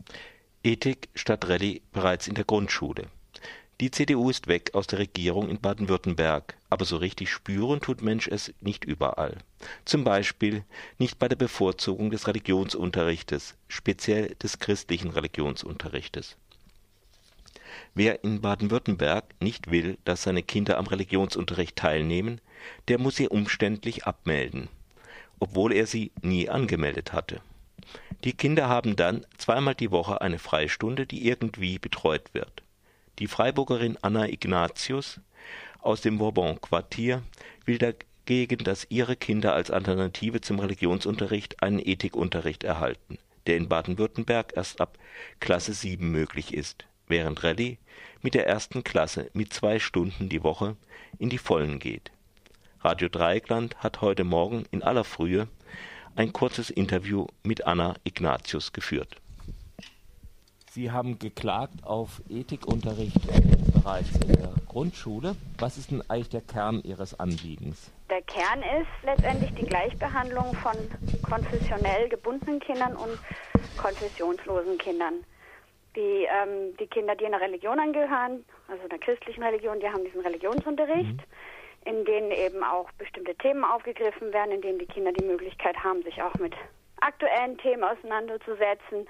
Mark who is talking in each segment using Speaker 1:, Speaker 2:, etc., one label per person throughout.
Speaker 1: Ethik statt Rallye bereits in der Grundschule. Die CDU ist weg aus der Regierung in Baden-Württemberg, aber so richtig spüren tut Mensch es nicht überall. Zum Beispiel nicht bei der Bevorzugung des Religionsunterrichtes, speziell des christlichen Religionsunterrichtes. Wer in Baden-Württemberg nicht will, dass seine Kinder am Religionsunterricht teilnehmen, der muss sie umständlich abmelden, obwohl er sie nie angemeldet hatte. Die Kinder haben dann zweimal die Woche eine Freistunde, die irgendwie betreut wird. Die Freiburgerin Anna Ignatius aus dem Bourbon-Quartier will dagegen, dass ihre Kinder als Alternative zum Religionsunterricht einen Ethikunterricht erhalten, der in Baden-Württemberg erst ab Klasse 7 möglich ist, während Rallye mit der ersten Klasse mit 2 Stunden die Woche in die Vollen geht. Radio Dreieckland hat heute Morgen in aller Frühe ein kurzes Interview mit Anna Ignatius geführt. Sie haben geklagt auf Ethikunterricht bereits in der Grundschule. Was ist denn eigentlich der Kern Ihres Anliegens?
Speaker 2: Der Kern ist letztendlich die Gleichbehandlung von konfessionell gebundenen Kindern und konfessionslosen Kindern. Die Kinder, die einer Religion angehören, also einer christlichen Religion, die haben diesen Religionsunterricht, in denen eben auch bestimmte Themen aufgegriffen werden, in denen die Kinder die Möglichkeit haben, sich auch mit aktuellen Themen auseinanderzusetzen,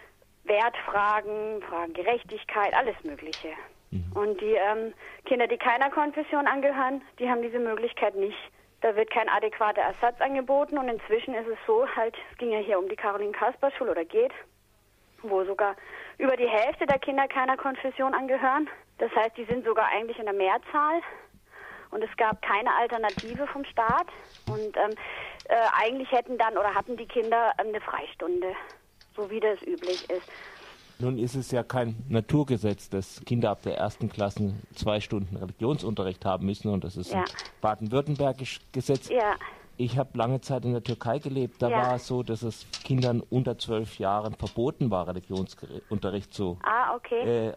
Speaker 2: Wertfragen, Fragen Gerechtigkeit, alles Mögliche. Und die Kinder, die keiner Konfession angehören, die haben diese Möglichkeit nicht. Da wird kein adäquater Ersatz angeboten und inzwischen ist es so, es ging ja hier um die Caroline-Kasper-Schule oder geht, wo sogar über die Hälfte der Kinder keiner Konfession angehören. Das heißt, die sind sogar eigentlich in der Mehrzahl. Und es gab keine Alternative vom Staat. Und eigentlich hatten die Kinder eine Freistunde, so wie das üblich ist.
Speaker 1: Nun ist es ja kein Naturgesetz, dass Kinder ab der ersten Klasse 2 Stunden Religionsunterricht haben müssen. Und das ist ein baden-württembergisches Gesetz. Ja. Ich habe lange Zeit in der Türkei gelebt. Da war es so, dass es Kindern unter 12 Jahren verboten war, Religionsunterricht zu.
Speaker 2: Okay.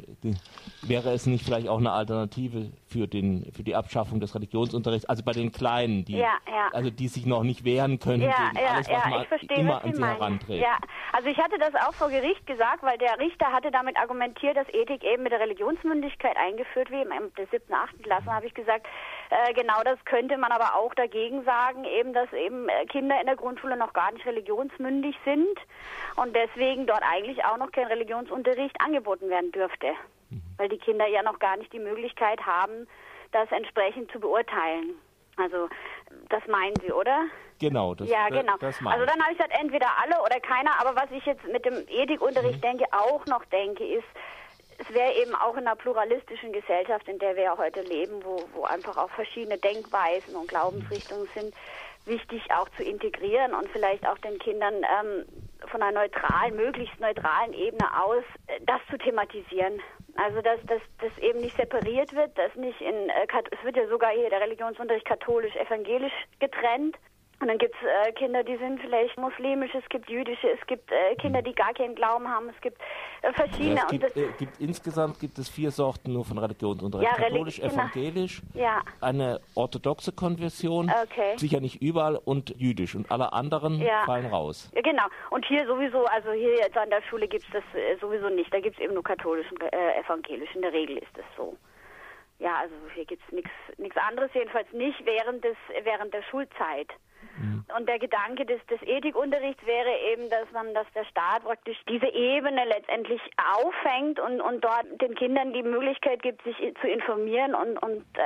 Speaker 1: Wäre es nicht vielleicht auch eine Alternative für die Abschaffung des Religionsunterrichts? Also bei den Kleinen, die sich noch nicht wehren können gegen alles, was man immer an sie heranträgt.
Speaker 2: Ja, also ich hatte das auch vor Gericht gesagt, weil der Richter hatte damit argumentiert, dass Ethik eben mit der Religionsmündigkeit eingeführt wird. In der 7., 8. Klasse habe ich gesagt, genau das könnte man aber auch dagegen sagen, eben, dass eben Kinder in der Grundschule noch gar nicht religionsmündig sind und deswegen dort eigentlich auch noch kein Religionsunterricht angeboten werden dürfte, weil die Kinder ja noch gar nicht die Möglichkeit haben, das entsprechend zu beurteilen. Also das meinen Sie, oder?
Speaker 1: Genau, das meine ich.
Speaker 2: Also dann habe ich gesagt, entweder alle oder keiner, aber was ich jetzt mit dem Ethikunterricht auch noch denke, ist, es wäre eben auch in einer pluralistischen Gesellschaft, in der wir ja heute leben, wo einfach auch verschiedene Denkweisen und Glaubensrichtungen sind, wichtig auch zu integrieren und vielleicht auch den Kindern von einer möglichst neutralen Ebene aus das zu thematisieren. Also dass das eben nicht separiert wird, dass nicht es wird ja sogar hier der Religionsunterricht katholisch-evangelisch getrennt. Und dann gibt es Kinder, die sind vielleicht muslimisch, es gibt jüdische, es gibt Kinder, die gar keinen Glauben haben, es gibt verschiedene.
Speaker 1: Insgesamt gibt es 4 Sorten nur von Religionsunterricht. Katholisch, evangelisch, eine orthodoxe Konfession, sicher nicht überall, und jüdisch. Und alle anderen fallen raus.
Speaker 2: Ja, genau. Und hier sowieso, also hier jetzt an der Schule gibt es das sowieso nicht. Da gibt es eben nur katholisch und evangelisch. In der Regel ist das so. Ja, also hier gibt es nichts anderes, jedenfalls nicht während der Schulzeit. Und der Gedanke des Ethikunterrichts wäre eben, dass der Staat praktisch diese Ebene letztendlich auffängt und dort den Kindern die Möglichkeit gibt, sich zu informieren und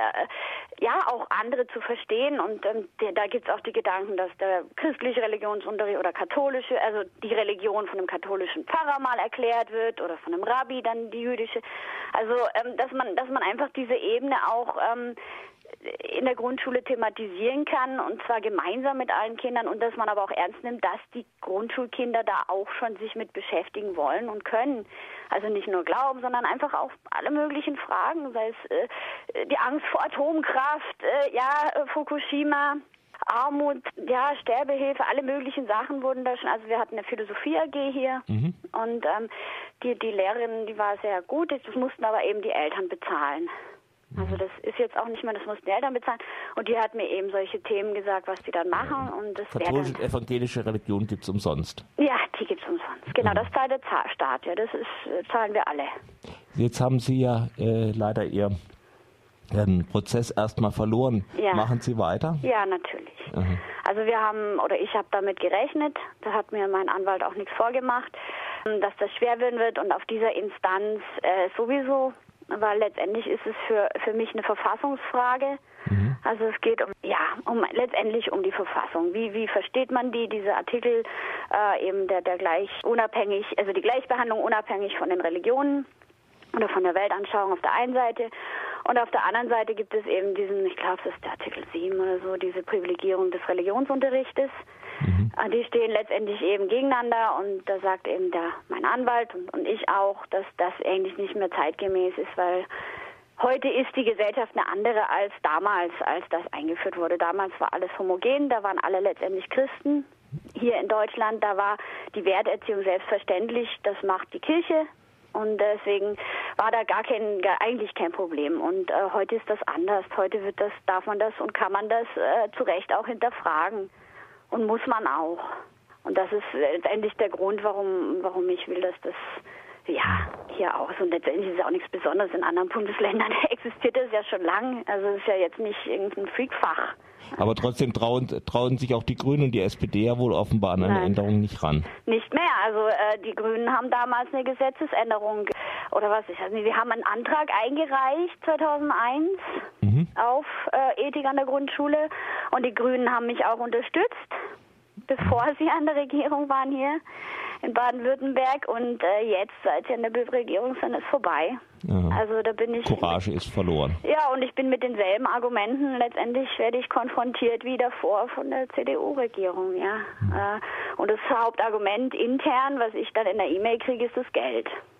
Speaker 2: auch andere zu verstehen. Und da gibt es auch die Gedanken, dass der christliche Religionsunterricht oder katholische, also die Religion von einem katholischen Pfarrer mal erklärt wird oder von einem Rabbi dann die jüdische. Also dass man einfach diese Ebene auch in der Grundschule thematisieren kann, und zwar gemeinsam mit allen Kindern, und dass man aber auch ernst nimmt, dass die Grundschulkinder da auch schon sich mit beschäftigen wollen und können. Also nicht nur Glauben, sondern einfach auch alle möglichen Fragen, sei es die Angst vor Atomkraft, Fukushima, Armut, Sterbehilfe, alle möglichen Sachen wurden da schon. Also wir hatten eine Philosophie-AG hier und die Lehrerin, die war sehr gut, das mussten aber eben die Eltern bezahlen. Also das ist jetzt auch nicht mehr, das mussten die Eltern bezahlen. Und die hat mir eben solche Themen gesagt, was die dann machen. Und das
Speaker 1: katholische und evangelische Religion gibt es umsonst.
Speaker 2: Ja, die gibt es umsonst, genau. Genau, das zahlt der Staat, ja, das zahlen wir alle.
Speaker 1: Jetzt haben Sie ja leider Ihren Prozess erstmal verloren.
Speaker 2: Ja.
Speaker 1: Machen Sie weiter?
Speaker 2: Ja, natürlich. Also ich habe damit gerechnet, da hat mir mein Anwalt auch nichts vorgemacht, dass das schwer werden wird und auf dieser Instanz sowieso, weil letztendlich ist es für mich eine Verfassungsfrage. Also es geht letztendlich um die Verfassung. Wie versteht man diese Artikel eben der die Gleichbehandlung unabhängig von den Religionen oder von der Weltanschauung auf der einen Seite. Und auf der anderen Seite gibt es eben ich glaube, das ist der Artikel 7 oder so, diese Privilegierung des Religionsunterrichtes. Die stehen letztendlich eben gegeneinander und da sagt eben mein Anwalt und ich auch, dass das eigentlich nicht mehr zeitgemäß ist, weil heute ist die Gesellschaft eine andere als damals, als das eingeführt wurde. Damals war alles homogen, da waren alle letztendlich Christen. Hier in Deutschland, da war die Werterziehung selbstverständlich, das macht die Kirche. Und deswegen war da eigentlich kein Problem. Und heute ist das anders. Heute darf man das und kann man das zu Recht auch hinterfragen. Und muss man auch. Und das ist letztendlich der Grund, warum ich will, dass das hier auch so. Und letztendlich ist es auch nichts Besonderes. In anderen Bundesländern existiert das ja schon lang. Also es ist ja jetzt nicht irgendein Freakfach.
Speaker 1: Aber trotzdem trauen sich auch die Grünen und die SPD ja wohl offenbar an eine Änderung nicht ran.
Speaker 2: Nicht mehr. Also die Grünen haben damals eine Gesetzesänderung wir haben einen Antrag eingereicht 2001 auf Ethik an der Grundschule und die Grünen haben mich auch unterstützt, bevor sie an der Regierung waren hier in Baden-Württemberg und jetzt, seit sie an der Regierung sind, ist vorbei.
Speaker 1: Aha.
Speaker 2: Also da bin ich...
Speaker 1: Courage ist verloren.
Speaker 2: Ja, und ich bin mit denselben Argumenten, letztendlich werde ich konfrontiert wie davor von der CDU-Regierung, ja. Und das Hauptargument intern, was ich dann in der E-Mail kriege, ist das Geld.